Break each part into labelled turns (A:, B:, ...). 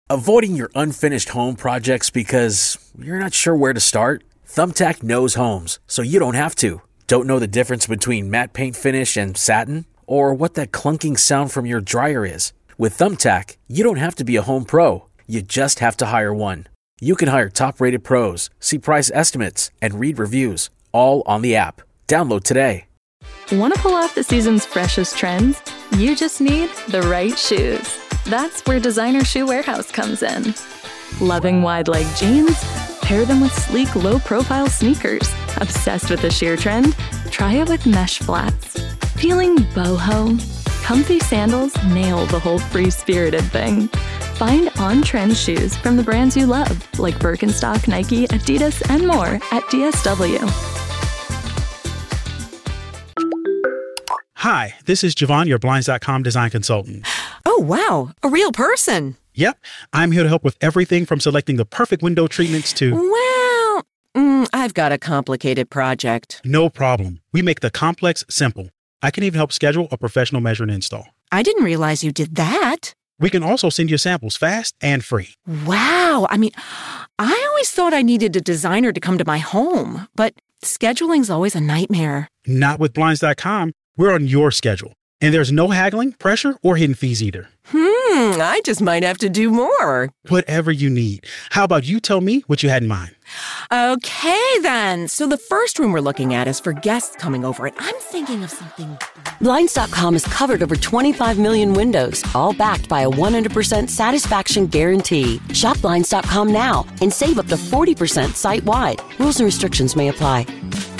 A: Avoiding your unfinished home projects because you're not sure where to start? Thumbtack knows homes, so you don't have to. Don't know the difference between matte paint finish and satin? Or what that clunking sound from your dryer is? With Thumbtack, you don't have to be a home pro. You just have to hire one. You can hire top-rated pros, see price estimates, and read reviews, all on the app. Download today.
B: Want to pull off the season's freshest trends? You just need the right shoes. That's where Designer Shoe Warehouse comes in. Loving wide-leg jeans? Pair them with sleek, low-profile sneakers. Obsessed with the sheer trend? Try it with mesh flats. Feeling boho? Comfy sandals nail the whole free-spirited thing. Find on-trend shoes from the brands you love, like Birkenstock, Nike, Adidas, and more at DSW.
C: Hi, this is Javon, your Blinds.com design consultant.
D: Oh, wow. A real person.
C: Yep. I'm here to help with everything from selecting the perfect window treatments to...
D: Well, I've got a complicated project.
C: No problem. We make the complex simple. I can even help schedule a professional measure and install.
D: I didn't realize you did that.
C: We can also send you samples fast and free.
D: Wow. I always thought I needed a designer to come to my home, but scheduling's always a nightmare.
C: Not with Blinds.com. We're on your schedule. And there's no haggling, pressure, or hidden fees either.
D: I just might have to do more.
C: Whatever you need. How about you tell me what you had in mind?
D: Okay, then. So the first room we're looking at is for guests coming over, and I'm thinking of something...
E: Blinds.com has covered over 25 million windows, all backed by a 100% satisfaction guarantee. Shop Blinds.com now and save up to 40% site-wide. Rules and restrictions may apply.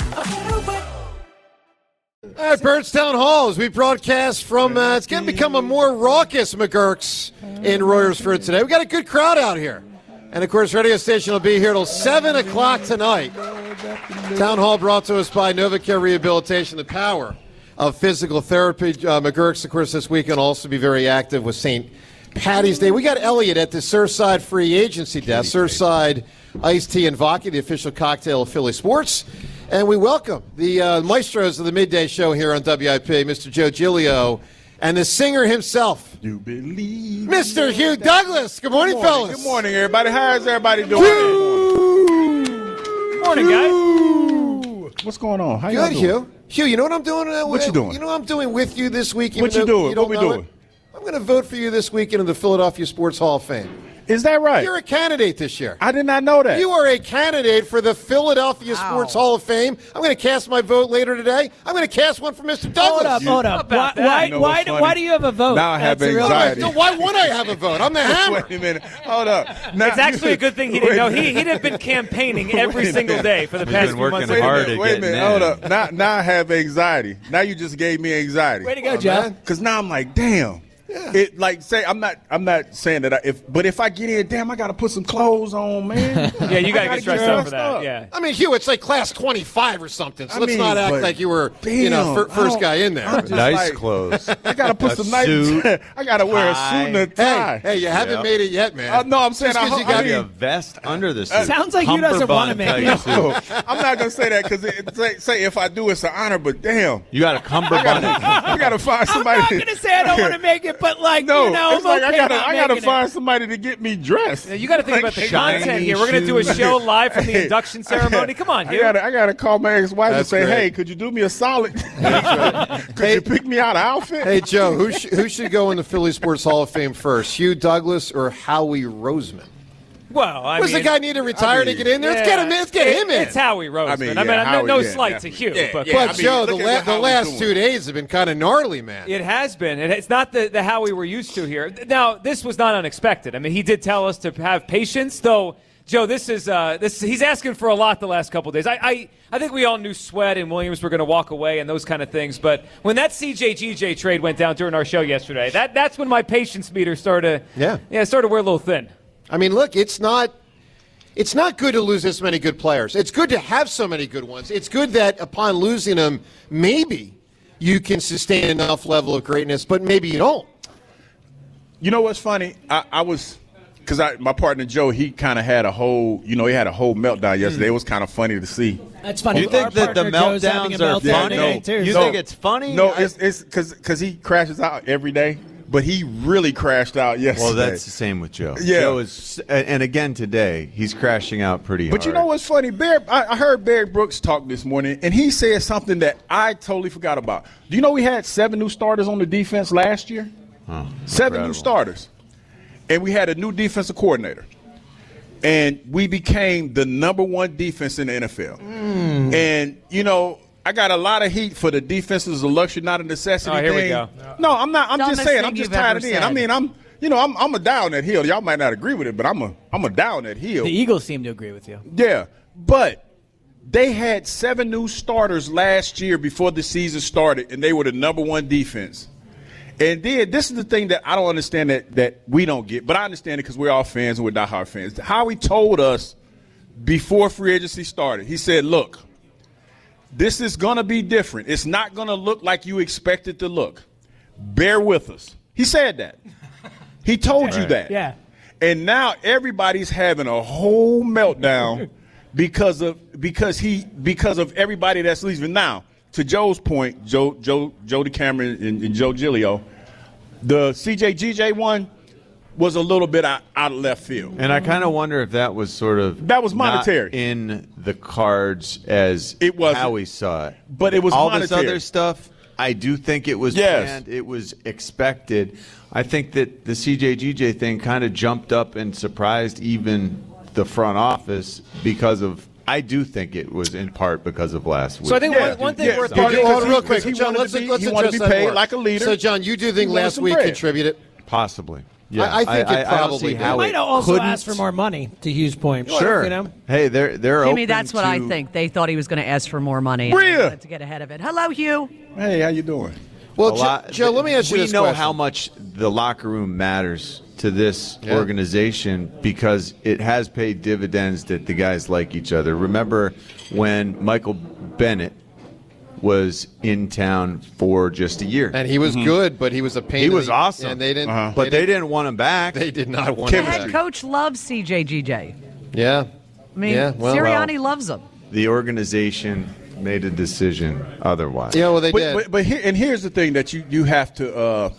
F: All right, Birds Town Hall, as we broadcast from, it's going to become a more raucous McGurk's in Royersford today. We got a good crowd out here. And, of course, radio station will be here till 7 o'clock tonight. Town Hall brought to us by NovaCare Rehabilitation, the power of physical therapy. McGurk's, of course, this weekend will also be very active with St. Patty's Day. We got Elliot at the Surfside Free Agency desk, Surfside Iced Tea and Vodka, the official cocktail of Philly Sports. And we welcome the maestros of the midday show here on WIP, Mr. Joe Giglio, and the singer himself,
G: You believe
F: Mr. Hugh Douglas. Good morning, fellas.
G: Good morning, everybody. How's everybody doing?
F: Morning, guys.
G: What's going on? How y'all
F: Good,
G: doing?
F: Hugh. Hugh, you know what I'm doing?
G: What you doing?
F: You know what I'm doing with you this week?
G: What you doing? What we doing?
F: I'm going to vote for you this weekend in the Philadelphia Sports Hall of Fame.
G: Is that right?
F: You're a candidate this year.
G: I did not know that.
F: You are a candidate for the Philadelphia Sports Hall of Fame. I'm going to cast my vote later today. I'm going to cast one for Mr. Douglas.
H: Hold up. Why do you have a vote?
G: Now I have
H: That's
G: anxiety.
F: No, why wouldn't I have a vote? I'm the hammer.
G: Wait a minute. Hold up. Now,
I: It's actually a good thing he didn't know. He'd have been campaigning every single day for the past few months.
G: Wait a minute. Hold up. Now I have anxiety. Now you just gave me anxiety.
H: Way to go, Joe.
G: Because now I'm like, damn. Yeah. It like say I'm not saying that if I get in, damn, I gotta put some clothes on, man.
I: Yeah, you gotta get dressed up for that. Yeah.
F: I mean, Hugh, it's like class 25 or something. So let's not act like you were, first guy in there.
J: Nice clothes.
G: I gotta put some nice. I gotta wear a suit and a tie.
F: Hey, you haven't made it yet, man.
G: No, I'm saying
F: you got
J: a vest under the suit.
H: Sounds like Hugh doesn't want to make it.
G: I'm not gonna say that because say if I do, it's an honor. But damn,
J: you got a cummerbund.
G: I gotta find somebody.
H: I'm not gonna say I don't want to make it, but like
G: no. It's like
H: okay
G: I gotta find somebody to get me dressed.
I: Yeah, you got to think about the content here. We're going to do a show live from the induction ceremony. Come on, Hugh.
G: I gotta call my ex-wife and say, hey, could you do me a solid? Could you pick me out an outfit?
F: Hey, Joe, who should go in the Philly Sports Hall of Fame first, Hugh Douglas or Howie Roseman?
I: Well,
F: does the guy need to retire to get in there?
I: Yeah,
F: Let's get him in.
I: It's Howie Roseman. No slight to Hugh.
F: But Joe, the last 2 days have been kind of gnarly, man.
I: It has been. It's not the Howie we're used to here. Now, this was not unexpected. I mean, he did tell us to have patience, though. Joe, this is he's asking for a lot the last couple of days. I think we all knew Sweat and Williams were going to walk away and those kind of things. But when that CJ-GJ trade went down during our show yesterday, that's when my patience meter started to wear a little thin.
F: I mean, look, it's not good to lose this many good players. It's good to have so many good ones. It's good that upon losing them, maybe you can sustain enough level of greatness, but maybe you don't.
G: You know what's funny? I was because my partner Joe, he kind of had a whole meltdown yesterday. It was kind of funny to see.
H: That's funny.
J: You think that the meltdowns are funny?
H: You
J: think it's funny?
G: No, it's because he crashes out every day. but he really crashed out yesterday.
J: Well, that's the same with Joe.
G: Yeah.
J: Joe is, and again today, he's crashing out pretty hard.
G: But you know what's funny? I heard Barry Brooks talk this morning, and he said something that I totally forgot about. Do you know we had 7 new starters on the defense last year?
J: Oh,
G: 7 new starters. And we had a new defensive coordinator. And we became the number 1 defense in the NFL. And, you know, I got a lot of heat for the defense is a luxury, not a necessity
I: Oh, here
G: thing.
I: we go.
G: No, I'm not. I'm
K: Dumbest
G: just saying.
K: thing
G: I'm just
K: you've
G: tired
K: ever
G: of it.
K: said.
G: I mean, I'm a down that hill. Y'all might not agree with it, but I'm a down that hill.
H: The Eagles seem to agree with you.
G: Yeah, but they had 7 new starters last year before the season started, and they were the number 1 defense. And then this is the thing that I don't understand that we don't get, but I understand it because we're all fans and we're diehard fans. Howie told us before free agency started, he said, look, this is going to be different. It's not going to look like you expect it to look. Bear with us. He said that. He told you that.
H: Yeah.
G: And now everybody's having a whole meltdown because of everybody that's leaving. Now, to Joe's point, Joe DeCamera and Joe Giglio, the CJGJ one was a little bit out of left field.
J: And I kind of wonder if that was sort of
G: that was monetary
J: not in the cards as
G: it was
J: how we saw it.
G: But it was
J: all
G: monetary.
J: this other stuff. I do think it was planned. It was expected. I think that the CJGJ thing kind of jumped up and surprised even the front office because of. I do think it was in part because of last week.
I: So I think one thing worth
F: real quick,
G: he
F: John,
G: wanted
F: let's
G: to be
F: address that
G: paid
F: more.
G: like a leader.
F: So, John, you do think last week contributed?
J: Possibly. Yeah,
F: I think it
J: I don't
F: probably
J: see
F: did.
J: how
H: He might
J: it
H: also
J: couldn't.
H: ask for more money, to Hugh's point.
J: Sure.
H: You know?
J: Hey, they're
K: Jimmy,
J: open
K: that's what I
J: to-
K: think. They thought he was going to ask for more money.
G: Bria!
K: And they wanted to get ahead of it. Hello, Hugh.
G: Hey, how you doing?
F: Well, Joe, let me ask you this
J: We know
F: question.
J: how much the locker room matters to this organization because it has paid dividends that the guys like each other. Remember when Michael Bennett was in town for just a year.
F: And he was good, but he was a pain.
J: He was awesome.
F: And they didn't.
J: But they didn't want him back.
F: They did not want
K: The
F: him
K: head
F: back.
K: coach loves CJGJ.
F: Yeah.
K: I mean, Sirianni loves him.
J: The organization made a decision otherwise.
F: Yeah, well, they did.
G: But here's the thing that you have to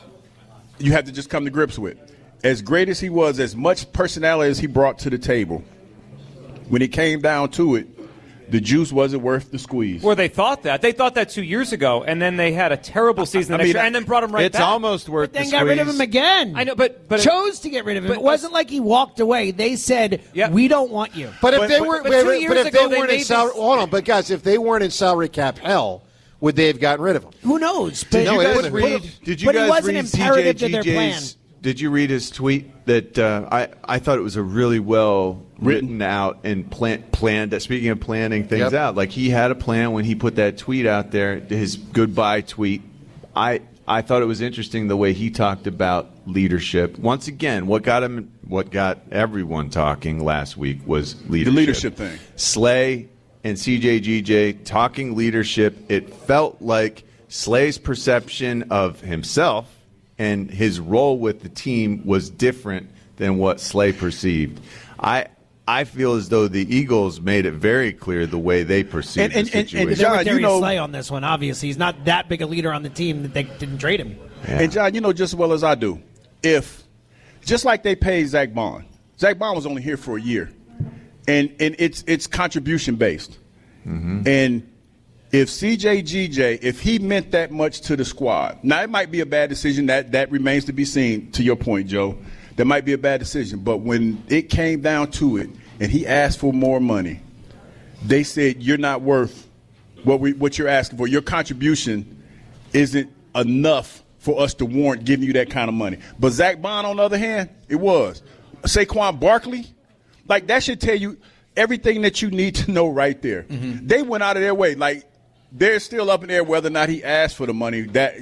G: just come to grips with. As great as he was, as much personality as he brought to the table, when it came down to it, the juice wasn't worth the squeeze.
I: Well, they thought that. They thought that 2 years ago, and then they had a terrible season the next year, and then brought him right back.
J: It's almost worth
H: Then
J: the
H: got rid of
J: squeeze.
H: him again.
I: I know, but
H: chose to get rid of him.
I: but-
H: It wasn't like he walked away. They said, "We don't want you."
F: But if they weren't,
I: but 2 years
F: if
I: ago,
F: they
I: they
F: weren't in
I: made
F: salary,
I: this-
F: hold on. But guys, if they weren't in salary cap hell, would they have gotten rid of him?
H: Who knows?
F: Did you guys
H: wouldn't-
F: read-
J: Did you
H: but
J: guys
H: it wasn't
J: read
H: imperative to their plan.
J: CJGJ's? Did you read his tweet that I thought it was a really well written out and planned? Speaking of planning things out, like he had a plan when he put that tweet out there, his goodbye tweet. I thought it was interesting the way he talked about leadership. Once again, what got everyone talking last week was leadership.
G: The leadership thing.
J: Slay and CJGJ talking leadership. It felt like Slay's perception of himself and his role with the team was different than what Slay perceived. I feel as though the Eagles made it very clear the way they perceived the situation.
H: They're with Darius Slay on this one. Obviously, he's not that big a leader on the team that they didn't trade him.
J: Yeah.
G: And John, you know just as well as I do, if just like they paid Zach Bond was only here for a year, and it's contribution based, and if CJGJ, if he meant that much to the squad, now it might be a bad decision. That remains to be seen. To your point, Joe, that might be a bad decision. But when it came down to it, and he asked for more money, they said you're not worth what you're asking for. Your contribution isn't enough for us to warrant giving you that kind of money. But Zach Bond, on the other hand, it was. Saquon Barkley, like that should tell you everything that you need to know right there. They went out of their way. Like, they're still up in the air whether or not he asked for the money.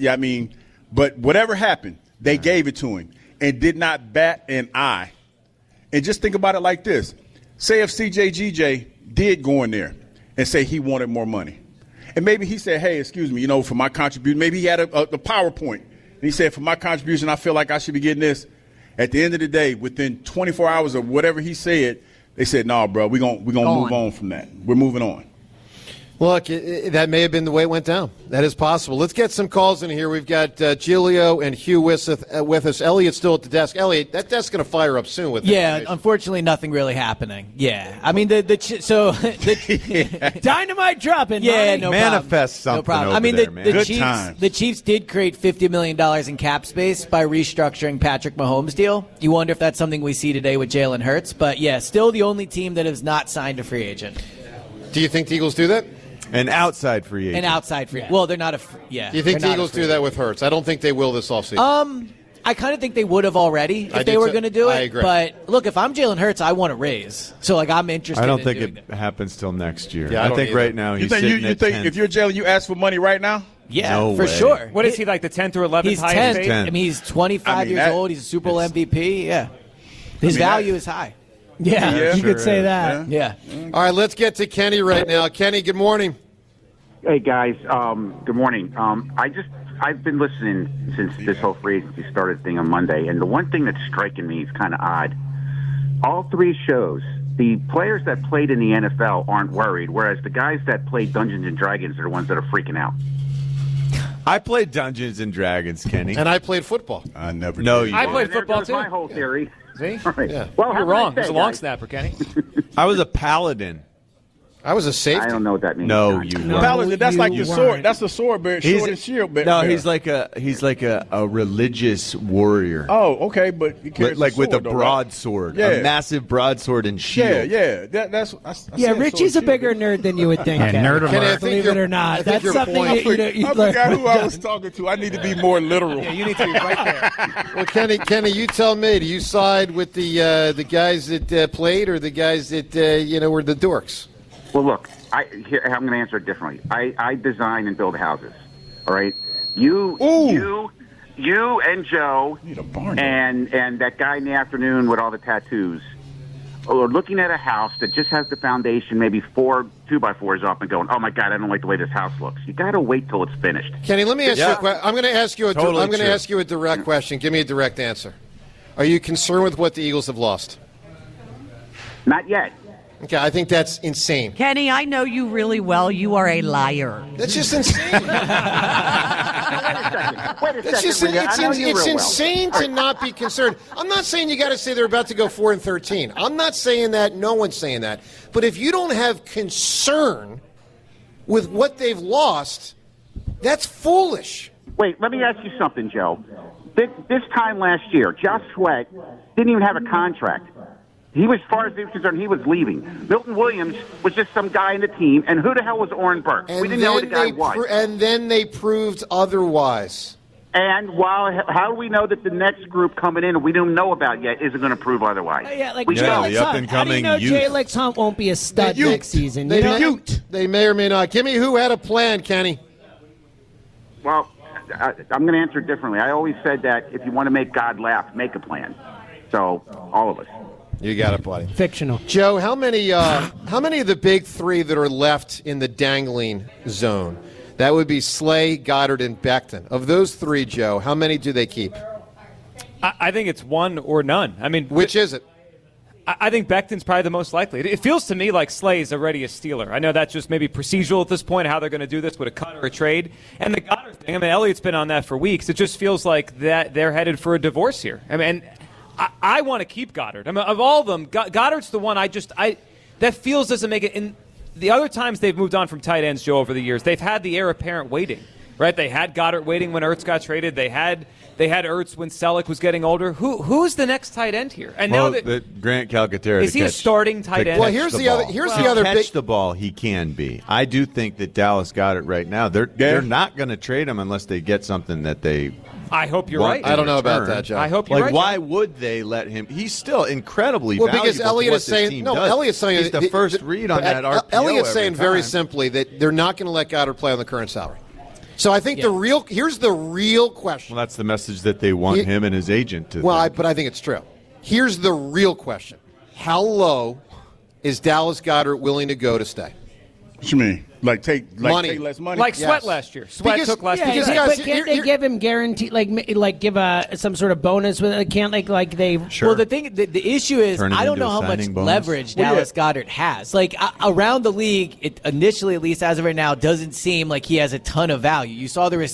G: But whatever happened, they gave it to him and did not bat an eye. And just think about it like this. Say if CJGJ did go in there and say he wanted more money. And maybe he said, hey, excuse me, for my contribution. Maybe he had a PowerPoint. And he said, for my contribution, I feel like I should be getting this. At the end of the day, within 24 hours of whatever he said, they said, no, bro, we're gonna move on from that. We're moving on.
F: Look, that may have been the way it went down. That is possible. Let's get some calls in here. We've got Giulio and Hugh with us. Elliot's still at the desk. Elliot, that desk's going to fire up soon with
L: unfortunately, nothing really happening. Yeah, I mean, the
H: dynamite dropping.
L: Yeah, no
J: manifest
L: problem.
J: something.
L: No problem.
J: Over
L: I mean,
J: there,
L: the Chiefs did create $50 million in cap space by restructuring Patrick Mahomes' deal. You wonder if that's something we see today with Jalen Hurts. But yeah, still the only team that has not signed a free agent.
F: Do you think the Eagles do that?
J: An outside free agent.
L: Well, they're not a.
F: Do you think the Eagles do that with Hurts? I don't think they will this offseason.
L: I kind of think they would have already if they were going to do it.
F: I agree.
L: But look, if I'm Jalen Hurts, I want to raise. So I'm interested.
J: I don't think it happens till next year.
F: Yeah,
J: I think right now he's sitting
G: you
J: at
G: think
J: 10th.
G: if you're Jalen, you ask for money right now?
L: Yeah,
J: No
L: for
J: way.
L: sure.
I: What is he, like the 10th or 11th
L: He's
I: highest
L: 10th.
I: paid?
L: I mean, he's 25 years old. He's a Super Bowl MVP. Yeah, his value is high.
H: Yeah, you could say that.
L: Yeah.
F: All right, let's get to Kenny right now. Kenny, good morning.
M: Hey guys, good morning. I've been listening since this whole free agency started thing on Monday, and the one thing that's striking me is kind of odd. All three shows, the players that played in the NFL aren't worried, whereas the guys that played Dungeons and Dragons are the ones that are freaking out.
J: I played Dungeons and Dragons, Kenny,
F: and I played football.
G: I never.
J: No,
G: did.
J: you
I: I played football
M: There's
I: too.
M: my whole theory.
I: See?
M: Right.
F: Yeah.
M: Well,
I: You're wrong. It was a long snapper, Kenny.
J: I was a paladin.
F: I was a safety.
M: I don't know what that means.
J: No, you weren't.
G: Paladin, that's like the
H: you
G: sword.
H: weren't.
G: That's the sword bearer, sword and shield bearer.
J: No, he's like a religious warrior.
G: Oh, okay, but he carries
J: Like with a
G: sword, though, right?
J: broadsword,
G: Yeah.
J: a massive broadsword and shield.
G: Yeah. That's
H: Yeah, Richie's a bigger nerd than you would think.
C: Yeah,
H: Ken.
C: nerd alert.
F: Kenny, I think
H: Believe
F: you're-
H: it or
F: I
H: not,
F: think
H: that's
F: your
H: something
F: point-
H: you
G: I forgot who I was talking to. I need to be more literal.
I: Yeah, you need to be right there.
F: Well, Kenny, you tell me. Do you side with the guys that played, or the guys that were the dorks?
M: Well, look, I'm going to answer it differently. I design and build houses. All right, you and Joe
G: Need a barn.
M: and that guy in the afternoon with all the tattoos are looking at a house that just has the foundation, maybe 4 2x4s up, and going, "Oh my God, I don't like the way this house looks." You got to wait till it's finished.
F: Kenny, let me ask you a question. I'm going to ask you
J: Totally
F: I'm going to
J: true.
F: ask you a direct question. Give me a direct answer. Are you concerned with what the Eagles have lost?
M: Not yet.
F: Okay, I think that's insane.
K: Kenny, I know you really well. You are a liar.
F: That's just insane.
M: Wait a
F: It's
M: second.
F: just
M: Rita. I know you
F: it's
M: real well.
F: insane to not be concerned. I'm not saying you got to say they're about to go 4-13. I'm not saying that. No one's saying that. But if you don't have concern with what they've lost, that's foolish.
M: Wait, let me ask you something, Joe. This time last year, Josh Sweat didn't even have a contract. He was, as far as he was concerned, he was leaving. Milton Williams was just some guy in the team, and who the hell was Oren Burke? We didn't know who the guy was.
F: And then they proved otherwise.
M: And how do we know that the next group coming in, we don't know about yet, isn't going to prove otherwise?
H: Yeah, like
M: We
H: Jay
M: know.
H: Lex Hunt. How do you know Jay Lex Hunt won't be a stud next season?
F: They
H: You know?
F: may or may not. Give me who had a plan, Kenny.
M: Well, I'm going to answer it differently. I always said that if you want to make God laugh, make a plan. So, all of us.
F: You got it, buddy.
H: Fictional.
F: Joe, how many of the big three that are left in the dangling zone? That would be Slay, Goddard, and Becton. Of those three, Joe, how many do they keep?
I: I think it's one or none. I mean,
F: which is it?
I: I think Becton's probably the most likely. It feels to me like Slay is already a Steeler. I know that's just maybe procedural at this point, how they're going to do this with a cut or a trade. And the Goddard thing, I mean, Elliott's been on that for weeks. It just feels like that they're headed for a divorce here. I mean, I want to keep Goddard. I mean, of all of them, Goddard's the one that feels doesn't make it. In the other times they've moved on from tight ends, Joe, over the years, they've had the heir apparent waiting, right? They had Goddard waiting when Ertz got traded. They had Ertz when Selleck was getting older. Who's the next tight end here? And now that
J: Grant Calcaterra
I: is he a starting tight end?
F: Well, here's the other
J: catch
F: big.
J: the ball. He can be. I do think that Dallas got it right now. They're not going to trade him unless they get something that they.
I: I hope you're
J: want
I: right.
J: in
F: I don't know about
J: return.
F: that, John.
I: I hope you're right.
J: Why would they let him? He's still incredibly
F: Well,
J: valuable
F: because Elliott
J: to what
F: is saying
J: this team
F: no.
J: does.
F: Elliott's saying
J: he's the first read on that RPO.
F: Elliott's
J: every
F: saying very
J: time.
F: simply that they're not going to let Goddard play on the current salary. So I think here's the real question.
J: Well, that's the message that they want him and his agent to.
F: But I think it's true. Here's the real question: how low is Dallas Goddard willing to go to stay?
G: What you mean? take less money.
I: Like Sweat last year. Sweat took last year.
N: But can't they give him guarantee, like give some sort of bonus with it? Can't like they?
L: Sure. Well, the issue is I don't know how much leverage Dallas Goedert has. Like around the league, it initially, at least as of right now, doesn't seem like he has a ton of value. You saw the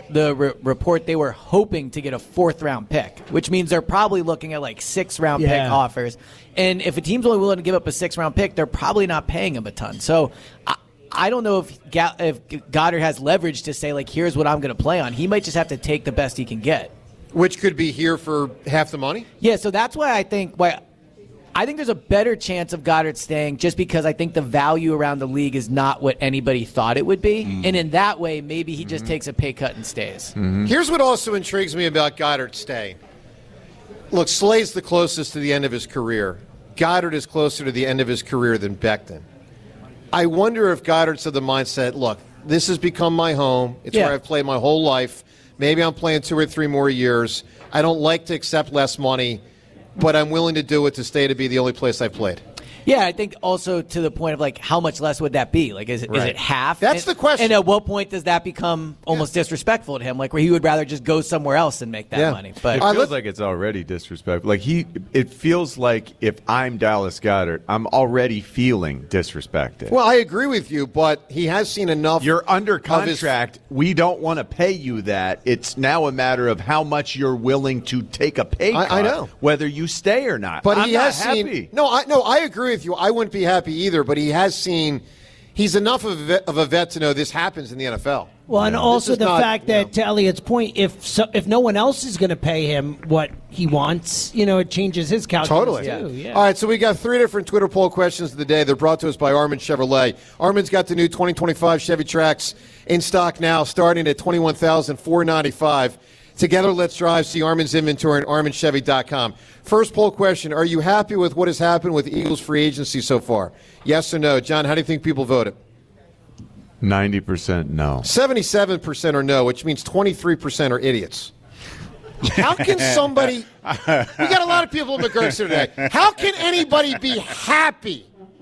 L: report they were hoping to get a 4th-round pick, which means they're probably looking at like 6th-round pick offers. And if a team's only willing to give up a 6th-round pick, they're probably not paying him a ton. So I don't know if Goddard has leverage to say, like, here's what I'm going to play on. He might just have to take the best he can get.
F: Which could be here for half the money?
L: Yeah, so that's why I think there's a better chance of Goddard staying just because I think the value around the league is not what anybody thought it would be. And in that way, maybe he just takes a pay cut and stays.
F: Here's what also intrigues me about Goddard staying. Look, Slay's the closest to the end of his career. Goddard is closer to the end of his career than Becton. I wonder if Goddard's of the mindset, look, this has become my home. It's where I've played my whole life. Maybe I'm playing 2 or 3 more years. I don't like to accept less money, but I'm willing to do it to stay to be the only place I've played.
L: Yeah, I think also to the point of, like, how much less would that be? Like, is it half?
F: That's the question.
L: And at what point does that become almost disrespectful to him? Like, where he would rather just go somewhere else and make that money. But
J: it feels like it's already disrespectful. Like it feels like if I'm Dallas Goedert, I'm already feeling disrespected.
F: Well, I agree with you, but he has seen enough.
J: You're under contract. We don't want to pay you that. It's now a matter of how much you're willing to take a pay cut.
F: I know.
J: Whether you stay or not.
F: But
J: I'm
F: he has
J: not
F: seen.
J: happy.
F: No, I agree with you. I wouldn't be happy either, but he has seen. He's enough of a vet to know this happens in the NFL.
N: Well, and also the fact that, to Elliot's point, if no one else is going to pay him what he wants, it changes his calculus too. Yeah.
F: All right, so we got 3 different Twitter poll questions of the day. They're brought to us by Armin Chevrolet. Armin's got the new 2025 Chevy Trax in stock now, starting at $21,495. Together, let's drive. See Armin's inventory at ArminChevy.com. First poll question, are you happy with what has happened with Eagles free agency so far? Yes or no? John, how do you think people voted?
J: 90% no.
F: 77% are no, which means 23% are idiots. How can somebody... we got a lot of people in McGurk's here today. How can anybody be happy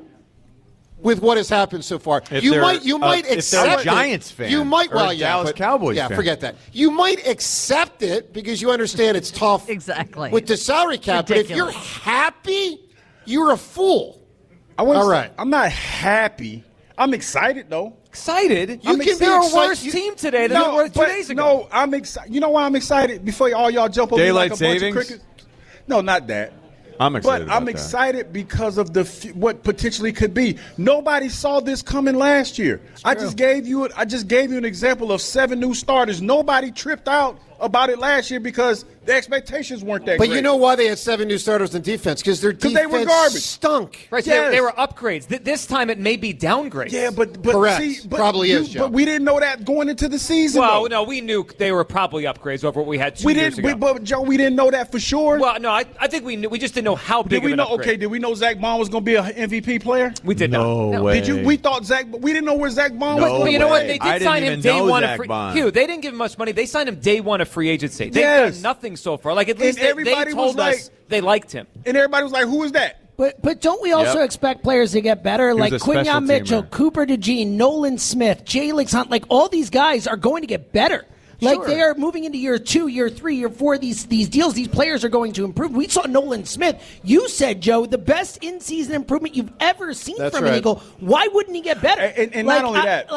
F: with what has happened so far? You might accept
J: if they're a Giants fan.
F: You might,
J: or a Dallas Cowboys fan.
F: Yeah, forget that. You might accept it because you understand it's tough with the salary cap. But if you're happy, you're a fool.
G: All right. I'm not happy. I'm excited, though.
I: Excited?
G: They're
I: a worse team today than they were 2 days ago.
G: No, I'm excited. You know why I'm excited? Before all y'all jump over me like a
J: savings?
G: bunch of crickets. No, not that.
J: I'm excited.
G: But I'm excited because of what potentially could be. Nobody saw this coming last year. I just gave you an example of 7 new starters. Nobody tripped out about it last year because the expectations weren't that great.
F: But you know why they had 7 new starters in defense? Because their defense
G: they were garbage.
F: Stunk.
I: Right, so they were upgrades. This time it may be downgrades.
G: Yeah, but
F: correct.
G: See,
F: probably is, Joe.
G: But we didn't know that going into the season.
I: Well,
G: though.
I: no, we knew they were probably upgrades over what we had 2 years ago.
G: But Joe, we didn't know that for sure.
I: Well, no, I think we knew. We just didn't know how big.
G: Did we
I: of an
G: know?
I: upgrade.
G: Okay, did we know Zach Bond was going to be an MVP player?
I: We did not.
J: No way.
G: Did you? We thought we didn't know where Zach Bond was.
I: But you know what? They did sign him day one of free.
J: Hugh,
I: they didn't give him much money. They signed him day one of free agency. They've done nothing so far. Like at least they told us they liked him.
G: And everybody was like, "Who is that?"
N: But don't we also expect players to get better? Like Quinyon Mitchell,
J: teamer.
N: Cooper DeJean, Nolan Smith, Jalix Hunt. Like all these guys are going to get better. Like they are moving into year 2, year 3, year 4. These deals, these players are going to improve. We saw Nolan Smith. You said, Joe, the best in-season improvement you've ever seen from an Eagle. Why wouldn't he get better?
G: And not only that,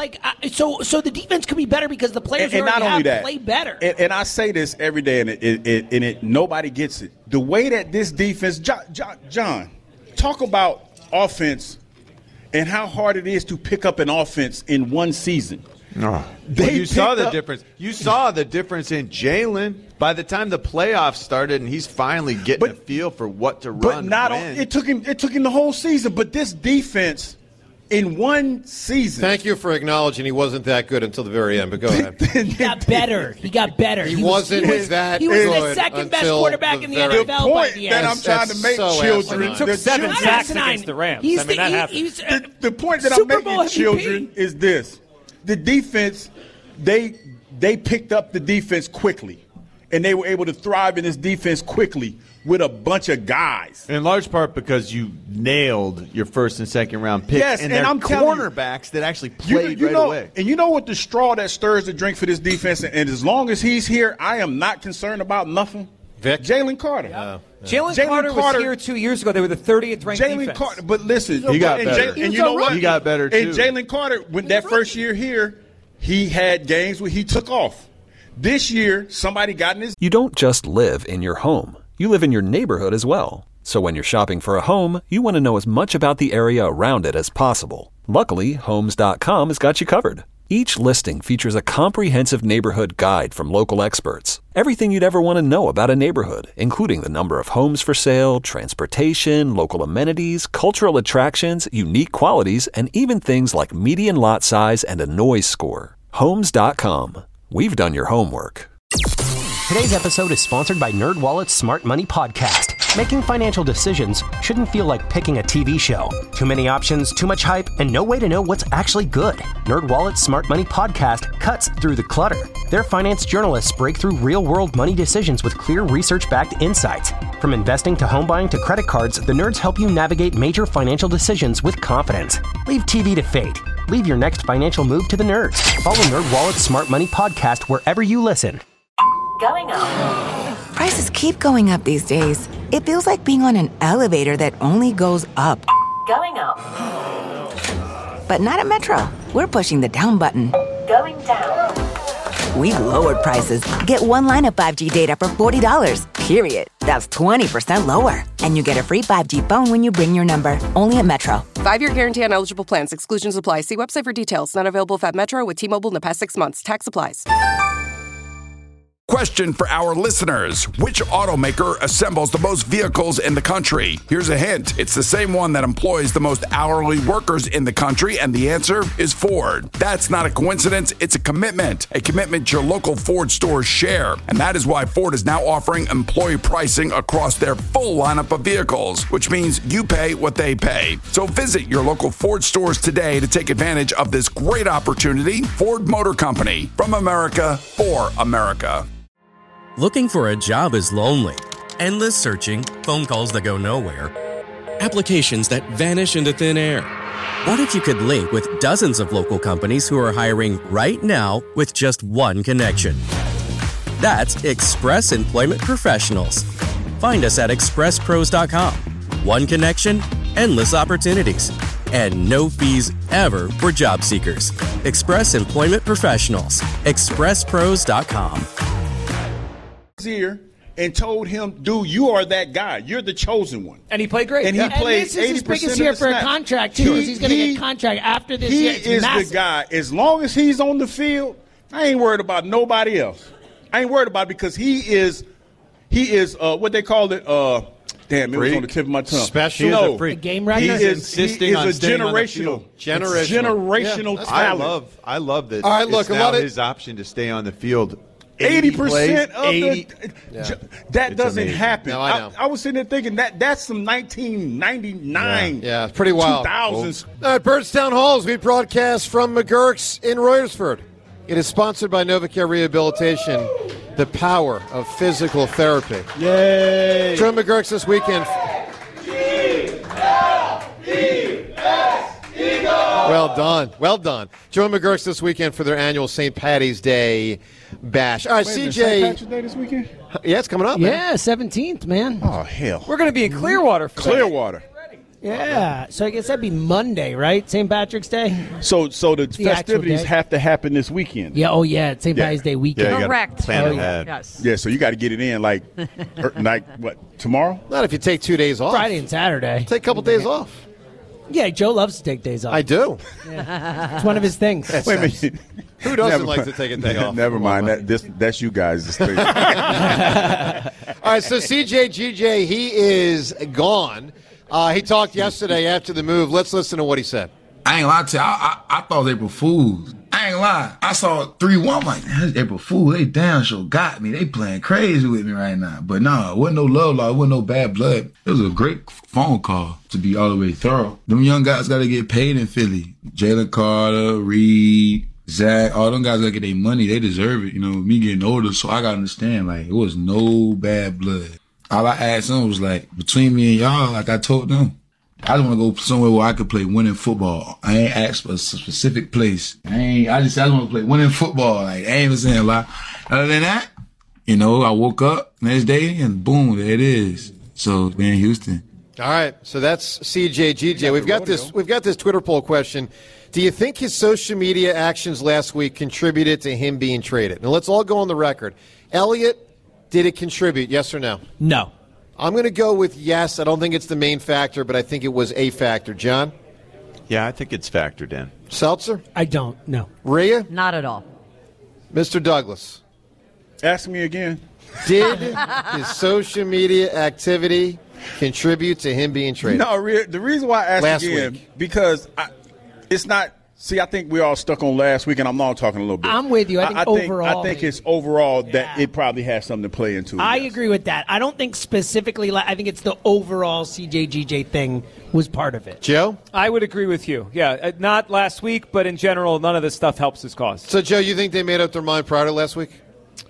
N: so the defense could be better because the players who already have play better.
G: And I say this every day, and nobody gets it. The way that this defense, John, talk about offense and how hard it is to pick up an offense in one season.
J: You saw the difference. You saw the difference in Jalen by the time the playoffs started, and he's finally getting a feel for what to run.
G: But it took him the whole season. But this defense, in one season.
F: Thank you for acknowledging he wasn't that good until the very end. But go ahead.
N: He got better. He
F: wasn't that good.
N: He was the second best quarterback in the NFL.
G: The point that I'm trying to make, children.
I: He took 7 sacks against the Rams. That happened.
G: The point that I'm making, children, is this. The defense, they picked up the defense quickly, and they were able to thrive in this defense quickly. with a bunch of guys.
J: In large part because you nailed your first and second round picks.
G: Yes,
J: and
G: and I'm
J: cornerbacks that actually played right away.
G: And you know what the straw that stirs the drink for this defense? And as long as he's here, I am not concerned about nothing.
F: Vic?
G: Jalen Carter.
I: Jalen Carter was here 2 years ago. They were the 30th ranked defense.
G: Jalen Carter, but listen,
J: he got better.
G: And you know what?
J: He got better too.
G: And Jalen Carter, when that first year here, he had games where he took off. This year, somebody got in his.
O: You don't just live in your home. You live in your neighborhood as well. So when you're shopping for a home, you want to know as much about the area around it as possible. Luckily, Homes.com has got you covered. Each listing features a comprehensive neighborhood guide from local experts. Everything you'd ever want to know about a neighborhood, including the number of homes for sale, transportation, local amenities, cultural attractions, unique qualities, and even things like median lot size and a noise score. Homes.com. We've done your homework.
P: Today's episode is sponsored by NerdWallet's Smart Money Podcast. Making financial decisions shouldn't feel like picking a TV show. Too many options, too much hype, and no way to know what's actually good. NerdWallet's Smart Money Podcast cuts through the clutter. Their finance journalists break through real-world money decisions with clear research-backed insights. From investing to home buying to credit cards, the nerds help you navigate major financial decisions with confidence. Leave TV to fate. Leave your next financial move to the nerds. Follow NerdWallet's Smart Money Podcast wherever you listen.
Q: Going up. Prices keep going up these days. It feels like being on an elevator that only goes up. Going up. But not at Metro. We're pushing the down button. Going down. We've lowered prices. Get one line of 5G data for $40, period. That's 20% lower. And you get a free 5G phone when you bring your number. Only at Metro.
R: 5-year guarantee on eligible plans. Exclusions apply. See website for details. Not available at Metro with T-Mobile in the past 6 months. Tax applies.
S: Question for our listeners. Which automaker assembles the most vehicles in the country? Here's a hint. It's the same one that employs the most hourly workers in the country, and the answer is Ford. That's not a coincidence. It's a commitment your local Ford stores share. And that is why Ford is now offering employee pricing across their full lineup of vehicles, which means you pay what they pay. So visit your local Ford stores today to take advantage of this great opportunity. Ford Motor Company, from America, for America.
T: Looking for a job is lonely. Endless searching, phone calls that go nowhere, applications that vanish into thin air. What if you could link with dozens of local companies who are hiring right now with just one connection? That's Express Employment Professionals. Find us at expresspros.com. One connection, endless opportunities, and no fees ever for job seekers. Express Employment Professionals. expresspros.com.
G: Here and told him, dude, you are that guy. You're the chosen one.
I: And he played great.
G: And he played 80%
N: this is his biggest year for a contract, too. He's going to get a contract after this year. It's
G: is
N: massive.
G: the guy. As long as he's on the field, I ain't worried about nobody else. I ain't worried about it because he is what they call it, damn, it was on the tip of my tongue.
F: Special.
G: No,
N: the game record.
G: He is a generational talent.
J: I love that.
F: All right, look,
J: it's
F: a
J: now
F: lot of
J: his option to stay on the field.
G: 80% of
J: 80.
G: That
J: It's
G: doesn't
J: amazing.
G: happen.
F: No, I know.
G: I was sitting there thinking that's some 1999.
F: Yeah, it's pretty wild.
G: 2000s.
F: All right, Birdstown Halls, we broadcast from McGurk's in Royersford. It is sponsored by NovaCare Rehabilitation, the power of physical therapy.
J: Yay!
F: Joe McGurk's this weekend. Well done. Well done. Joe McGurk's this weekend for their annual St. Patty's Day bash. All right,
G: Wait a minute,
F: CJ.
G: St. Patrick's Day this weekend?
F: Yeah, it's coming up. Man.
N: Yeah, 17th, man.
G: Oh, hell.
I: We're going to be in Clearwater. For
G: Clearwater.
N: Yeah, so I guess that'd be Monday, right? St. Patrick's Day?
G: So the
N: actual
G: festivities
N: day.
G: have to happen this weekend.
N: Yeah, oh yeah, it's St. Patty's Day weekend.
J: Yeah, you gotta
K: Correct.
J: plan
N: Oh,
J: ahead.
K: Yes.
G: Yeah, so you got to get it in like what, tomorrow?
F: Not if you take 2 days off.
N: Friday and Saturday.
F: Take a couple days off.
N: Yeah, Joe loves to take days off.
F: I do.
N: It's one of his things.
G: Wait a minute.
F: Who doesn't
G: Never
F: like
G: mind.
F: to take a day off?
G: Never
F: Come on,
G: mind.
F: man.
G: That's you guys. It's crazy.
F: All right, so CJ GJ, he is gone. He talked yesterday after the move. Let's listen to what he said.
U: I ain't gonna lie to you. I thought they were fools. I ain't gonna lie. I saw 3-1. I'm like, man, they were fools. They damn sure got me. They playing crazy with me right now. But no, it wasn't no love law. It wasn't no bad blood. It was a great phone call to be all the way thorough. Them young guys got to get paid in Philly. Jalen Carter, Reed, Zach, all them guys got to get their money. They deserve it. You know, me getting older, so I got to understand, like, it was no bad blood. all I asked them was like, between me and y'all, like I told them, I just want to go somewhere where I could play winning football. I ain't asked for a specific place. I just want to play winning football. Like, I ain't even saying a lot. Other than that, I woke up next day and boom, there it is. So, we're in Houston.
F: All right, so that's CJGJ. We've got this Twitter poll question. Do you think his social media actions last week contributed to him being traded? Now, let's all go on the record. Elliot, did it contribute, yes or no?
L: No.
F: I'm going to go with yes. I don't think it's the main factor, but I think it was a factor. John?
J: Yeah, I think it's factored in.
F: Seltzer?
N: I don't, no.
F: Rhea?
K: Not at all.
F: Mr. Douglas?
G: Ask me again.
F: Did his social media activity contribute to him being traded?
G: No, the reason why I asked
F: last
G: again,
F: week.
G: because it's not – see, I think we're all stuck on last week, and I'm not talking a little bit.
N: I'm with you. I think overall.
G: I think it's overall that it probably has something to play into it.
N: I agree with that. I don't think specifically. I think it's the overall CJGJ thing was part of it.
F: Joe?
I: I would agree with you. Yeah, not last week, but in general, none of this stuff helps his cause.
F: So, Joe, you think they made up their mind prior to last week?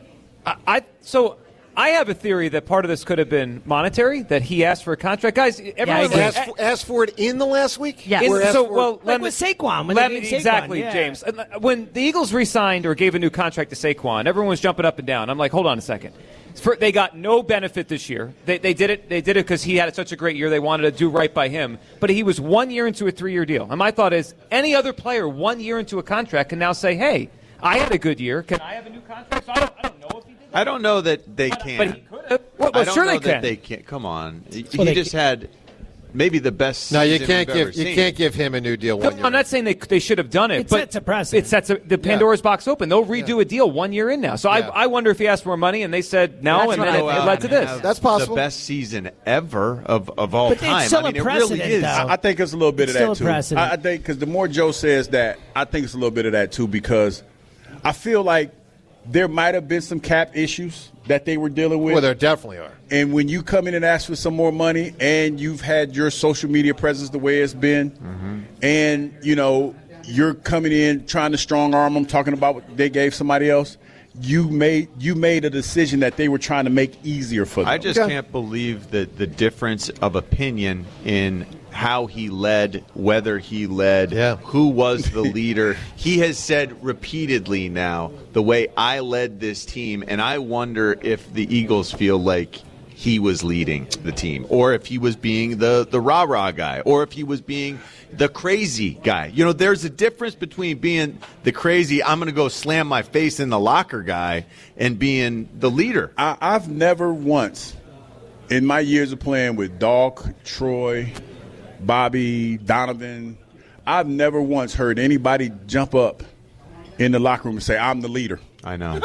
I: I have a theory that part of this could have been monetary, that he asked for a contract. Guys, everyone
F: asked for it in the last week?
K: Yeah.
N: With Saquon.
I: Exactly,
N: yeah.
I: James. When the Eagles re-signed or gave a new contract to Saquon, everyone was jumping up and down. I'm like, hold on a second. They got no benefit this year. They did it because he had such a great year. They wanted to do right by him. But he was 1 year into a 3-year deal. And my thought is, any other player 1 year into a contract can now say, hey, I had a good year. Can I have a new contract? So I don't know if he did that.
J: I don't know that they can.
I: But he could have. Well,
J: I don't
I: sure
J: know
I: they can.
J: that they can. Come on. He just had maybe the best
F: No, you
J: season
F: can't give him a new deal 1 year.
I: I'm not saying they should have done it.
N: It
I: but
N: sets a precedent.
I: It sets the Pandora's box open. They'll redo a deal 1 year in now. So I wonder if he asked for more money and they said no, and then it led to this.
F: That's possible.
J: The best season ever of all
N: but
J: time.
N: It's still
J: I mean,
N: a
J: it
N: precedent,
J: really is.
N: though.
G: I think it's a little bit
N: It's
G: of that,
N: still a
G: too.
N: precedent.
G: I think because the more Joe says that, I think it's a little bit of that, too, because I feel like there might have been some cap issues that they were dealing with.
F: Well, there definitely are.
G: And when you come in and ask for some more money and you've had your social media presence the way it's been, and, you're coming in trying to strong arm them, talking about what they gave somebody else, you made a decision that they were trying to make easier for them.
J: I just can't believe the difference of opinion in how he led, whether he led, who was the leader. He has said repeatedly now, the way I led this team, and I wonder if the Eagles feel like he was leading the team, or if he was being the rah-rah guy, or if he was being the crazy guy. There's a difference between being the crazy, I'm going to go slam my face in the locker guy, and being the leader.
G: I've never once, in my years of playing with Doc, Troy, Bobby, Donovan, I've never once heard anybody jump up in the locker room and say, I'm the leader.
J: I know.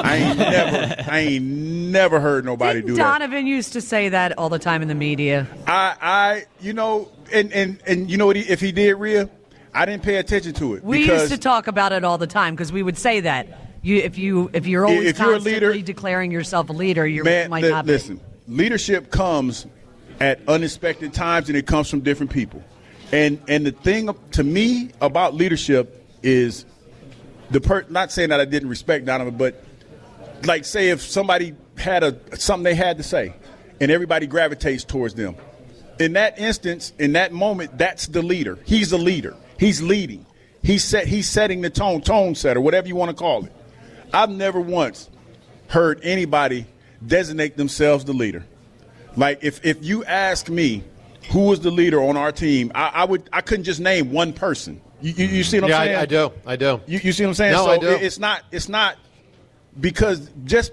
G: I ain't never heard nobody do that.
K: Donovan used to say that all the time in the media.
G: And you know what? If he did, Rhea, I didn't pay attention to it.
K: We used to talk about it all the time because we would say that if you're always constantly declaring yourself a leader, you might not be.
G: Listen, leadership comes at unexpected times, and it comes from different people. And the thing to me about leadership is not saying that I didn't respect Donovan, but like say if somebody had something they had to say, and everybody gravitates towards them. In that instance, in that moment, that's the leader. He's a leader. He's leading. He's setting the tone setter, whatever you want to call it. I've never once heard anybody designate themselves the leader. Like if you ask me who was the leader on our team, I couldn't just name one person. You see what I'm saying?
F: I do.
G: You see what I'm saying?
F: No,
G: so
F: I do.
G: It's not because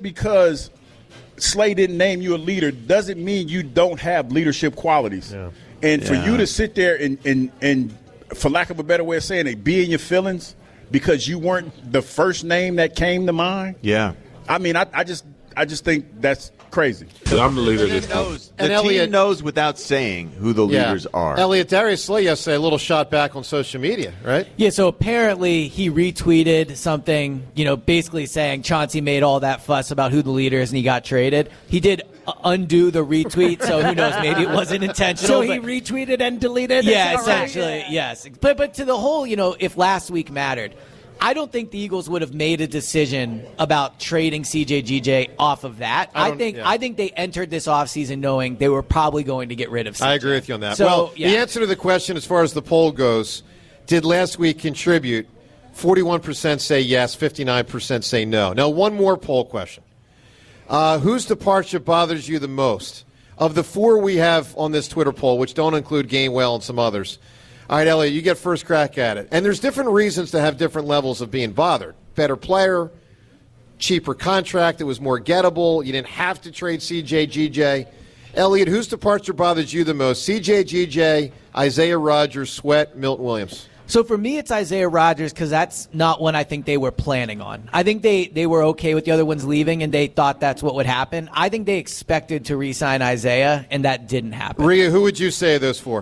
G: Slay didn't name you a leader doesn't mean you don't have leadership qualities. Yeah. And for you to sit there and for lack of a better way of saying it, be in your feelings because you weren't the first name that came to mind.
J: Yeah.
G: I mean, I just think that's crazy.
U: I'm the leader of this
J: team. The team knows without saying who the leaders are.
F: Elliot, Darius Slay yesterday, a little shot back on social media, right?
L: Yeah, so apparently he retweeted something, basically saying Chauncey made all that fuss about who the leader is and he got traded. He did undo the retweet, so who knows, maybe it wasn't intentional.
N: So he retweeted and deleted?
L: Yeah, essentially, yes. But to the whole, if last week mattered, I don't think the Eagles would have made a decision about trading CJ off of that. I think they entered this offseason knowing they were probably going to get rid of CJ.
F: I agree with you on that.
L: So,
F: the answer to the question as far as the poll goes, did last week contribute? 41% say yes, 59% say no. Now, one more poll question. Whose departure bothers you the most? Of the 4 we have on this Twitter poll, which don't include Gainwell and some others. All right, Elliot, you get first crack at it. And there's different reasons to have different levels of being bothered. Better player, cheaper contract, it was more gettable, you didn't have to trade CJ. Elliot, whose departure bothers you the most? CJ, Isaiah Rodgers, Sweat, Milton Williams.
L: So for me, it's Isaiah Rodgers because that's not one I think they were planning on. I think they were okay with the other ones leaving, and they thought that's what would happen. I think they expected to re-sign Isaiah, and that didn't happen.
F: Rhea, who would you say those for?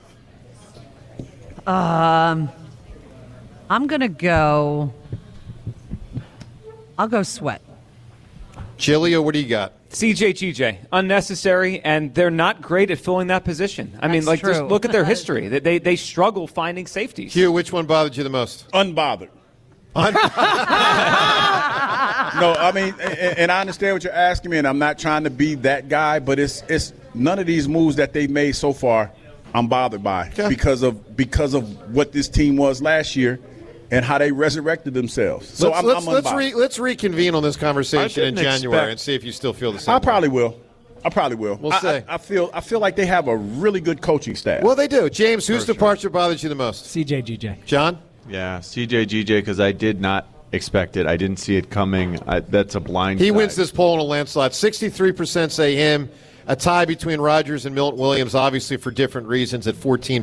K: I'm going to go – I'll go Sweat.
F: Gilio, what do you got?
I: CJ, unnecessary, and they're not great at filling that position. I mean, like, just look at their history. They struggle finding safeties.
F: Hugh, which one bothered you the most?
G: Unbothered. No, I mean, and I understand what you're asking me, and I'm not trying to be that guy, but it's none of these moves that they've made so far I'm bothered by because of what this team was last year and how they resurrected themselves. So
F: let's reconvene on this conversation in January and see if you still feel the same.
G: I probably will.
F: We'll see.
G: I feel like they have a really good coaching staff.
F: Well, they do. James, whose departure bothers you the most?
J: CJ.
F: John?
J: Yeah, CJ because I did not expect it. I didn't see it coming. That's a blind
F: He wins this poll in a landslide. 63% say him. A tie between Rodgers and Milton Williams, obviously for different reasons, at 14%.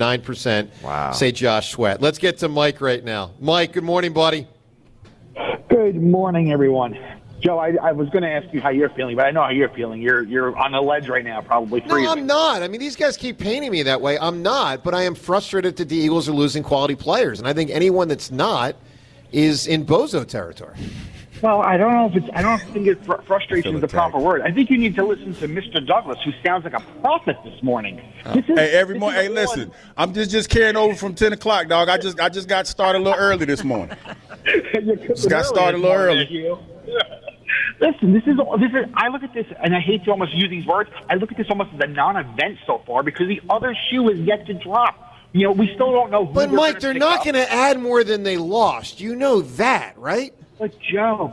F: 9% say Josh Sweat. Let's get to Mike right now. Mike, good morning, buddy.
A: Good morning, everyone. Joe, I was going to ask you how you're feeling, but I know how you're feeling. You're on the ledge right now, probably freezing.
F: No, I'm not. I mean, these guys keep painting me that way. I'm not, but I am frustrated that the Eagles are losing quality players, and I think anyone that's not is in bozo territory.
A: Well, I don't think frustration is the proper word. I think you need to listen to Mr. Douglas, who sounds like a prophet this morning.
G: Hey, listen, I'm just carrying over from 10 o'clock, dog. I just got started a little early this morning. Got started a little early.
A: Listen, this is. I look at this, and I hate to almost use these words. I look at this almost as a non-event so far because the other shoe is yet to drop. You know, we still don't know who.
F: But Mike, they're not going to add more than they lost. You know that, right?
A: But Joe,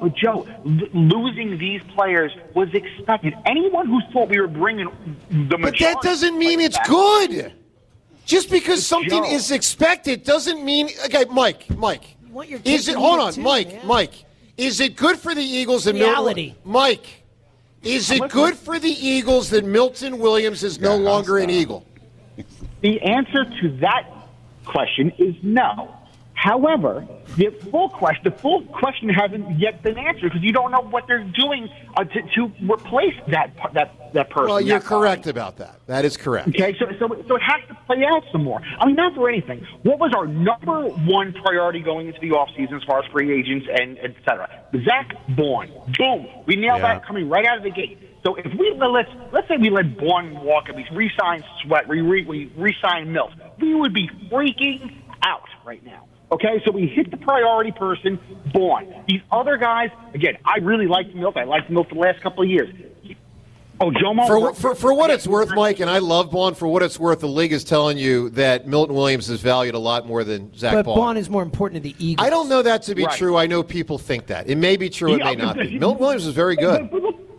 A: losing these players was expected. Anyone who thought we were bringing the majority.
F: But that doesn't mean it's good. Just because something is expected doesn't mean. Okay, Mike. Is it? Hold on, Mike. Is it good for the Eagles that Mike? Is it good for the Eagles that Milton Williams is no longer an Eagle?
A: The answer to that question is no. However, the full question hasn't yet been answered because you don't know what they're doing to replace that person.
F: Well, you're correct about that. That is correct.
A: Okay, so it has to play out some more. I mean, not for anything. What was our number one priority going into the offseason as far as free agents and et cetera? Zach Bourne. Boom. We nailed that coming right out of the gate. So if let's say we let Bourne walk and we re-sign Sweat, we re-sign Mills, we would be freaking out right now. Okay, so we hit the priority person, Bourne. These other guys, again, I really liked Milt. I liked Milt for the last couple of years. Oh, Jomo.
F: For what it's worth, Mike, and I love Bourne. For what it's worth, the league is telling you that Milton Williams is valued a lot more than Zach Bourne.
N: But Bourne is more important to the Eagles.
F: I don't know that to be true. I know people think that. It may be true. It may not be. Milton Williams is very good.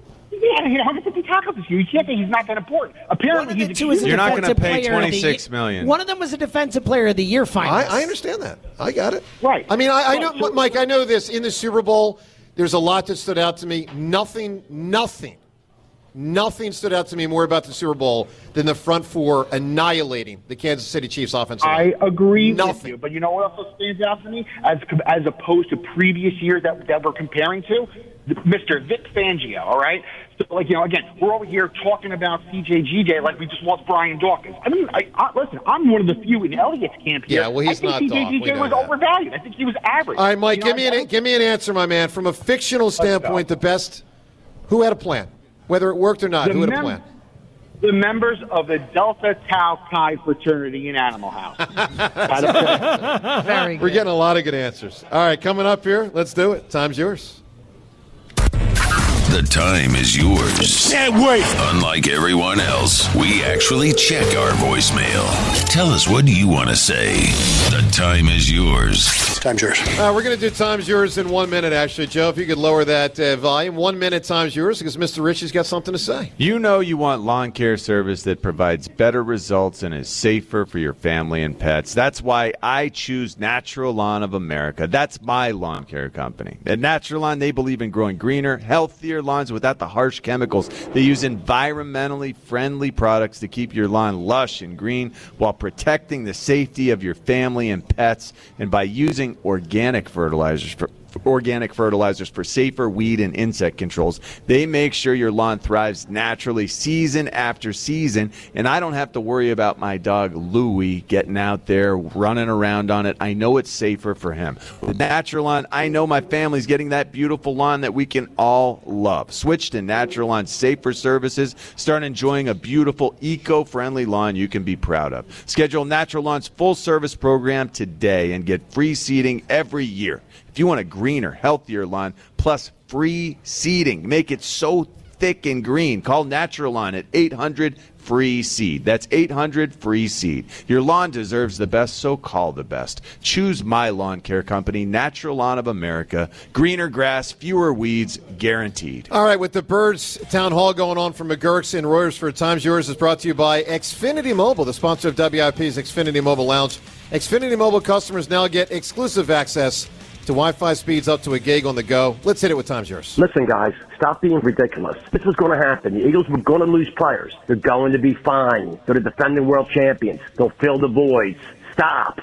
A: He had 150 tackles this year. You can't think he's not that important. Apparently,
J: you're not going to pay $26 million.
N: One of them was a Defensive Player of the Year finalist.
F: I understand that. I got it.
A: Right.
F: I mean, I know, Mike. I know this. In the Super Bowl, there's a lot that stood out to me. Nothing stood out to me more about the Super Bowl than the front four annihilating the Kansas City Chiefs offensive line.
A: I agree with you, but you know what also stands out to me as opposed to previous years that we're comparing to? Mr. Vic Fangio, all right? So, again, we're over here talking about CJ like we just lost Brian Dawkins. I mean, listen, I'm one of the few in Elliott's camp here.
F: Yeah, well, he's not
A: CJ was overvalued. I think he was average.
F: All right, Mike, give me an answer, my man. From a fictional standpoint, the best, who had a plan? Whether it worked or not, who had a plan?
A: the members of the Delta Tau Chi fraternity in Animal House.
K: Very good.
F: We're getting a lot of good answers. All right, coming up here, let's do it. Time's yours.
B: The time is yours.
S: Can't wait.
B: Unlike everyone else, we actually check our voicemail. Tell us, what do you want to say? The time is yours.
F: Time's yours. We're going to do time's yours in 1 minute, actually. Joe, if you could lower that volume. 1 minute, time's yours, because Mr. Richie's got something to say.
J: You know you want lawn care service that provides better results and is safer for your family and pets. That's why I choose Natural Lawn of America. That's my lawn care company. At Natural Lawn, they believe in growing greener, healthier lawns without the harsh chemicals. They use environmentally friendly products to keep your lawn lush and green while protecting the safety of your family and pets. And by using organic fertilizers for safer weed and insect controls, they make sure your lawn thrives naturally season after season, and I don't have to worry about my dog Louie getting out there running around on it. I know it's safer for him. With Natural Lawn, I know my family's getting that beautiful lawn that we can all love. Switch to Natural Lawn's safer services. Start enjoying a beautiful, eco-friendly lawn you can be proud of. Schedule Natural Lawn's full-service program today and get free seeding every year. If you want a greener, healthier lawn, plus free seeding, make it so thick and green, call Natural Lawn at 800-FREE-SEED. That's 800-FREE-SEED. Your lawn deserves the best, so call the best. Choose my lawn care company, Natural Lawn of America. Greener grass, fewer weeds, guaranteed.
F: All right, with the Birds Town Hall going on from McGurk's in Royersford, Time's Yours is brought to you by Xfinity Mobile, the sponsor of WIP's Xfinity Mobile Lounge. Xfinity Mobile customers now get exclusive access to Wi-Fi speeds up to a gig on the go. Let's hit it with Time's Yours.
V: Listen, guys, stop being ridiculous. This is going to happen. The Eagles were going to lose players. They're going to be fine. They're the defending world champions. They'll fill the voids. Stop.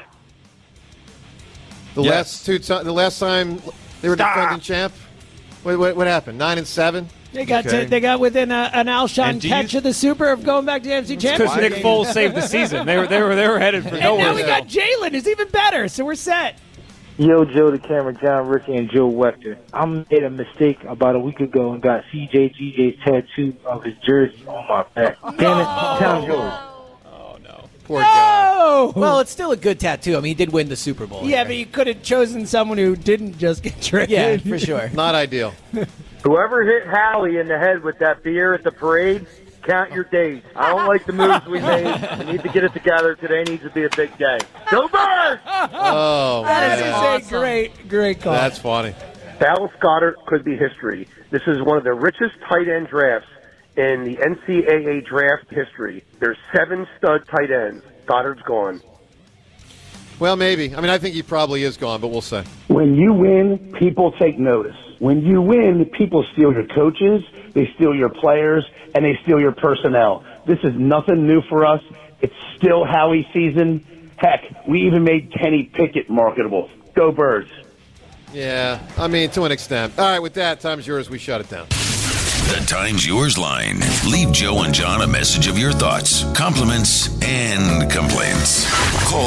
F: The last time they were defending champ, what happened? 9-7.
N: They got within an Alshon catch of the Super of going back to the NFC Championship.
I: Because Nick Foles saved the season. They were headed for nowhere.
N: And now we got Jalen, who's even better. So we're set.
W: Yo, Joe the Camera, John Ricky, and Joe Wechter. I made a mistake about a week ago and got CJ's tattoo of his jersey on my back. Damn it, time's yours.
I: Oh, no.
F: Poor guy.
L: Well, it's still a good tattoo. I mean, he did win the Super Bowl.
N: Yeah, but you could have chosen someone who didn't just get traded.
L: Yeah, for sure.
F: Not ideal.
W: Whoever hit Hallie in the head with that beer at the parade, count your days. I don't like the moves we made. We need to get it together. Today needs to be a big day. Go Birds!
F: Oh,
N: that
F: man.
N: is a great call.
F: That's funny.
W: Dallas Goedert could be history. This is one of the richest tight end drafts in the NCAA draft history. There's 7 stud tight ends. Goddard's gone.
F: Well, maybe. I mean, I think he probably is gone, but we'll see.
V: When you win, people take notice. When you win, people steal your coaches, they steal your players, and they steal your personnel. This is nothing new for us. It's still Howie season. Heck, we even made Kenny Pickett marketable. Go Birds.
F: Yeah, I mean, to an extent. All right, with that, time's yours. We shut it down.
B: The Time's Yours line. Leave Joe and John a message of your thoughts, compliments, and complaints. Call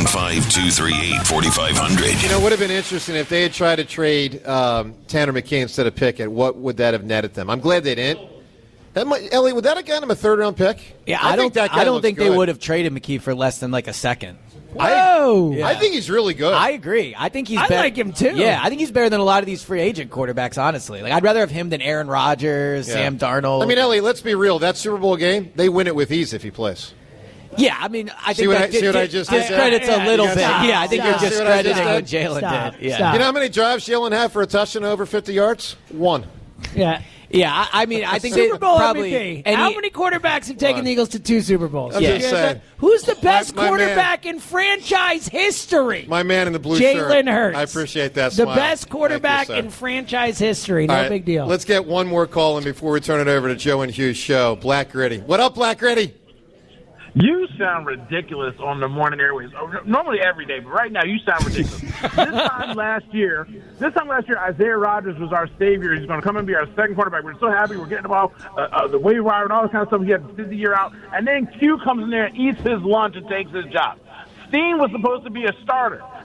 B: 215-238-4500.
F: You know, it would have been interesting if they had tried to trade Tanner McKee instead of Pickett. What would that have netted them? I'm glad they didn't. Ellie, would that have gotten him a third-round pick?
L: Yeah, I don't think they would have traded McKee for less than like a second.
N: Whoa!
F: I think he's really good.
L: I agree. I think he's.
N: I like him too.
L: Yeah, I think he's better than a lot of these free agent quarterbacks. Honestly, like I'd rather have him than Aaron Rodgers, Sam Darnold.
F: I mean, Ellie, let's be real. That Super Bowl game, they win it with ease if he plays.
L: Yeah, I mean, I think
F: what I just
L: discredits a little bit. Yeah, I think you're discrediting what Jalen did. Yeah.
F: You know how many drives Jalen had for a touchdown over 50 yards? 1.
N: Yeah.
L: Yeah, I mean, I think
N: Super Bowl
L: probably
N: MVP. How many quarterbacks have taken the Eagles to 2 Super Bowls?
F: I'm just saying.
N: Who's the best quarterback in franchise history?
F: My man in the blue shirt.
N: Jalen Hurts.
F: I appreciate that
N: The
F: smile.
N: best quarterback in franchise history. No big deal.
F: Let's get one more call in before we turn it over to Joe and Hugh's show. Black Gritty. What up, Black Gritty?
X: You sound ridiculous on the morning airways. Normally every day, but right now you sound ridiculous. This time last year, Isaiah Rodgers was our savior. He's going to come and be our second quarterback. We're so happy. We're getting the ball, the waiver wire and all that kind of stuff. He had a busy year out. And then Q comes in there and eats his lunch and takes his job. Steen was supposed to be a starter.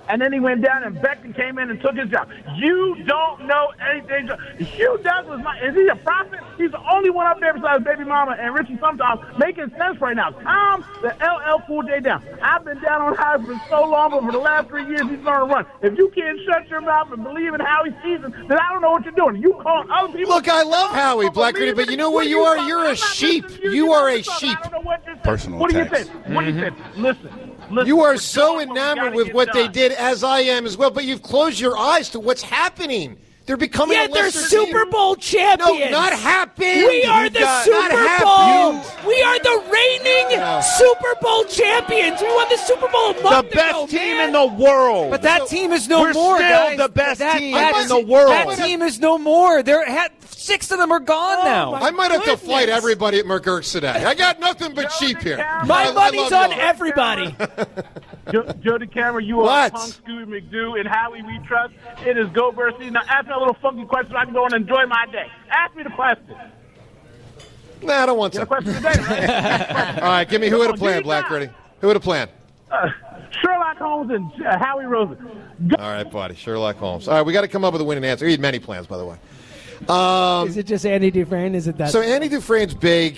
X: and then he went down and Becton came in and took his job. You don't know anything. Hugh Douglas, is he a prophet? He's the only one up there besides Baby Mama and Richie sometimes making sense right now. Calm the LL Cool J down. I've been down on Howie for so long, but for the last 3 years, he's learned to run. If you can't shut your mouth and believe in Howie's season, then I don't know what you're doing. You call other people.
F: Look, I love Howie, Black Rudy, but you know what you are? You're a sheep. You are a sheep.
G: Personal
X: What do you
G: attacks.
X: think? What do you think? Listen,
F: You are so enamored with what they did, as I am as well, but you've closed your eyes to what's happening. They're becoming a
N: they're
F: lesser
N: Super Bowl champions.
F: No, not happened.
N: We are the Super Bowl. We are the reigning Super Bowl champions. We won the Super Bowl a month
C: The best team in the world.
I: But that team is no
C: We're
I: more,
C: still
I: guys.
C: the best team in the
I: That
C: world.
I: team is no more. 6 of them are gone now.
F: I might have to fight everybody at McGurk's today. I got nothing but sheep here.
N: My money's on everybody.
X: Jody Cameron, you are Punk, Scooby McDoo, and Howie we trust. It is Go Bird season. Now, ask me a little funky question so I can go and enjoy my day. Ask me the question.
F: Nah, I don't want to.
X: Question today, right?
F: All right, give me who had a plan, Black Rudy. Who had a plan?
X: Sherlock Holmes and Howie Roseman.
F: All right, buddy. Sherlock Holmes. All right, we got to come up with a winning answer. He had many plans, by the way.
N: Is it just Andy Dufresne? Is it that?
F: So Andy Dufresne's big.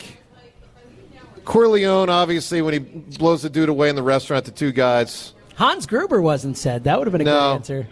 F: Corleone, obviously, when he blows the dude away in the restaurant, the two guys.
N: Hans Gruber wasn't said. That would have been a good answer.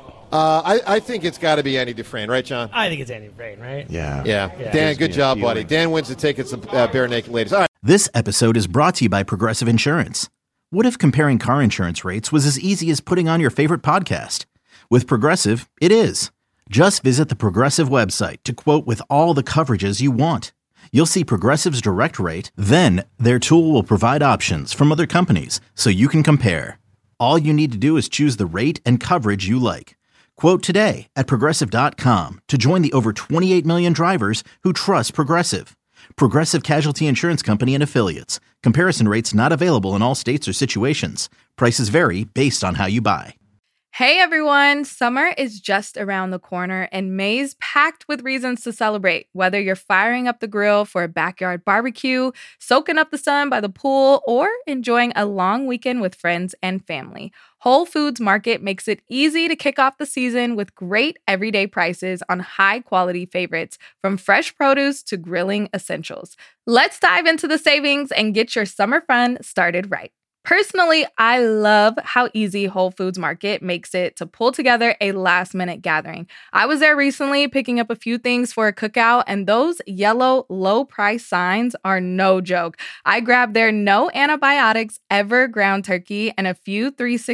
F: I think it's got to be Andy Dufresne, right, John?
N: I think it's Andy Dufresne, right?
F: Yeah. Dan, good job, buddy. Dan wins the tickets to Bare Naked Ladies. All right.
D: This episode is brought to you by Progressive Insurance. What if comparing car insurance rates was as easy as putting on your favorite podcast? With Progressive, it is. Just visit the Progressive website to quote with all the coverages you want. You'll see Progressive's direct rate, then their tool will provide options from other companies so you can compare. All you need to do is choose the rate and coverage you like. Quote today at Progressive.com to join the over 28 million drivers who trust Progressive. Progressive Casualty Insurance Company and Affiliates. Comparison rates not available in all states or situations. Prices vary based on how you buy.
E: Hey everyone, summer is just around the corner and May's packed with reasons to celebrate. Whether you're firing up the grill for a backyard barbecue, soaking up the sun by the pool, or enjoying a long weekend with friends and family, Whole Foods Market makes it easy to kick off the season with great everyday prices on high-quality favorites, from fresh produce to grilling essentials. Let's dive into the savings and get your summer fun started right. Personally, I love how easy Whole Foods Market makes it to pull together a last-minute gathering. I was there recently picking up a few things for a cookout, and those yellow low-price signs are no joke. I grabbed their no antibiotics ever ground turkey and a few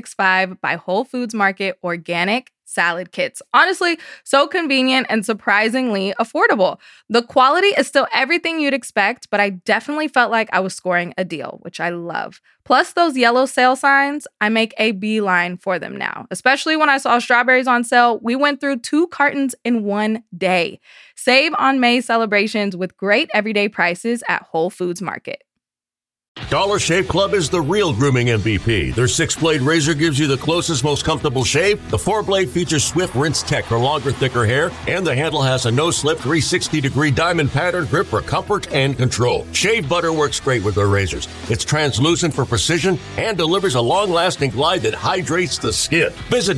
E: 365 by Whole Foods Market organic salad kits. Honestly, so convenient and surprisingly affordable. The quality is still everything you'd expect, but I definitely felt like I was scoring a deal, which I love. Plus those yellow sale signs, I make a beeline for them now. Especially when I saw strawberries on sale, we went through 2 cartons in one day. Save on May celebrations with great everyday prices at Whole Foods Market.
M: Dollar Shave Club is the real grooming MVP. Their 6-blade razor gives you the closest, most comfortable shave. The 4-blade features swift rinse tech for longer, thicker hair. And the handle has a no-slip 360-degree diamond pattern grip for comfort and control. Shave butter works great with their razors. It's translucent for precision and delivers a long-lasting glide that hydrates the skin. Visit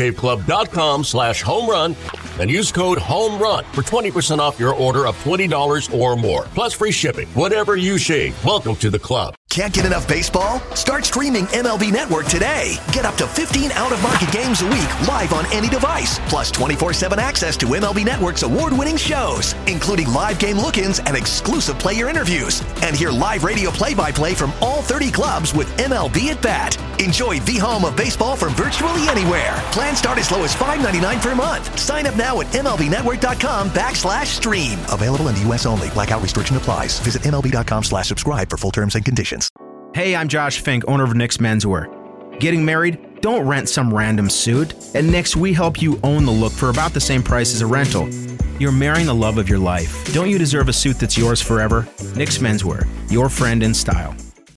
M: DollarShaveClub.com/homerun and use code HOMERUN for 20% off your order of $20 or more. Plus free shipping. Whatever you shave, welcome to the club.
Y: Can't get enough baseball? Start streaming MLB Network today. Get up to 15 out-of-market games a week live on any device. Plus 24/7 access to MLB Network's award-winning shows, including live game look-ins and exclusive player interviews. And hear live radio play-by-play from all 30 clubs with MLB at Bat. Enjoy the home of baseball from virtually anywhere. Plans start as low as $5.99 per month. Sign up now at MLBnetwork.com/stream. Available in the U.S. only. Blackout restriction applies. Visit MLB.com/subscribe for full terms and conditions.
Z: Hey, I'm Josh Fink, owner of Nick's Menswear. Getting married? Don't rent some random suit. At Nick's, we help you own the look for about the same price as a rental. You're marrying the love of your life. Don't you deserve a suit that's yours forever? Nick's Menswear, your friend in style.